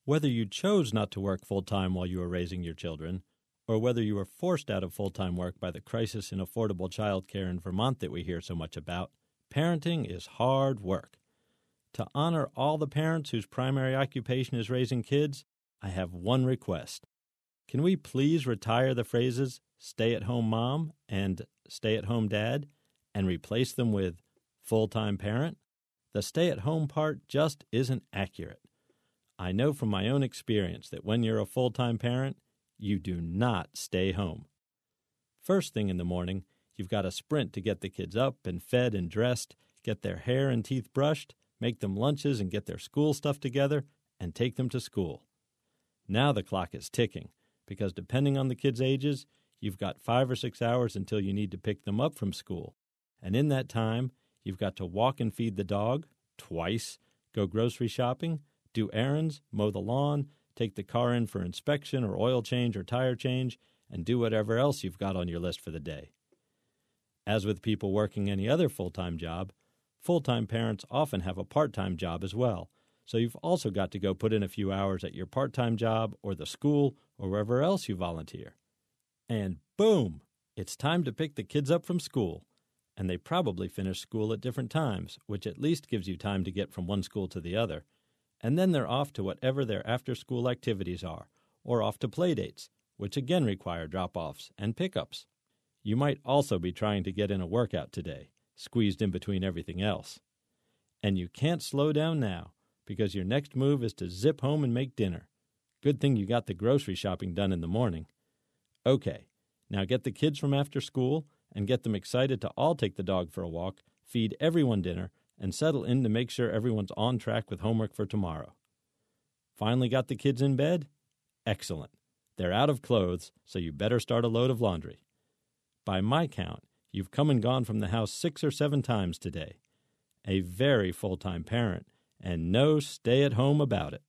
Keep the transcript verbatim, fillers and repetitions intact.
Whether you chose not to work full-time while you were raising your children, or whether you were forced out of full-time work by the crisis in affordable child care in Vermont that we hear so much about, parenting is hard work. To honor all the parents whose primary occupation is raising kids, I have one request. Can we please retire the phrases stay-at-home mom and stay-at-home dad and replace them with full-time parent? The stay-at-home part just isn't accurate. I know from my own experience that when you're a full-time parent, you do not stay home. First thing in the morning, you've got to sprint to get the kids up and fed and dressed, get their hair and teeth brushed, make them lunches and get their school stuff together, and take them to school. Now the clock is ticking, because depending on the kids' ages, you've got five or six hours until you need to pick them up from school. And in that time, you've got to walk and feed the dog twice, go grocery shopping, do errands, mow the lawn, take the car in for inspection or oil change or tire change, and do whatever else you've got on your list for the day. As with people working any other full-time job, full-time parents often have a part-time job as well, so you've also got to go put in a few hours at your part-time job or the school or wherever else you volunteer. And boom! It's time to pick the kids up from school. And they probably finish school at different times, which at least gives you time to get from one school to the other. And then they're off to whatever their after-school activities are, or off to play dates, which again require drop-offs and pickups. You might also be trying to get in a workout today, squeezed in between everything else. And you can't slow down now, because your next move is to zip home and make dinner. Good thing you got the grocery shopping done in the morning. Okay, now get the kids from after school and get them excited to all take the dog for a walk, feed everyone dinner, and settle in to make sure everyone's on track with homework for tomorrow. Finally got the kids in bed? Excellent. They're out of clothes, so you better start a load of laundry. By my count, you've come and gone from the house six or seven times today. A very full-time parent, and no stay-at-home about it.